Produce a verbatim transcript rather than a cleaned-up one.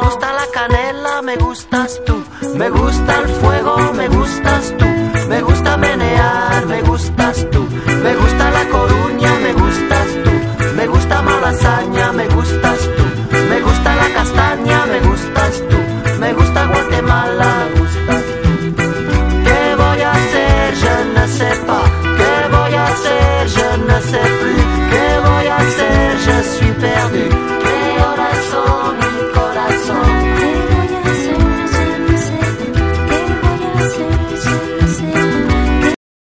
gusta la canela, me gustas tú. Me gusta el fuego, me gustas tú. Me gusta menear, me gustas tú. Me gusta La Coruña, me gustas tú. Me gusta Malasaña, me gustas tú. Me gusta la castaña, me gustas tú. Me gusta Guatemala, me gustas tú. ¿Qué voy a hacer? Je ne sais pas. ¿Qué voy a hacer? Je ne sais plus. ¿Qué voy a hacer? Je suis perdu.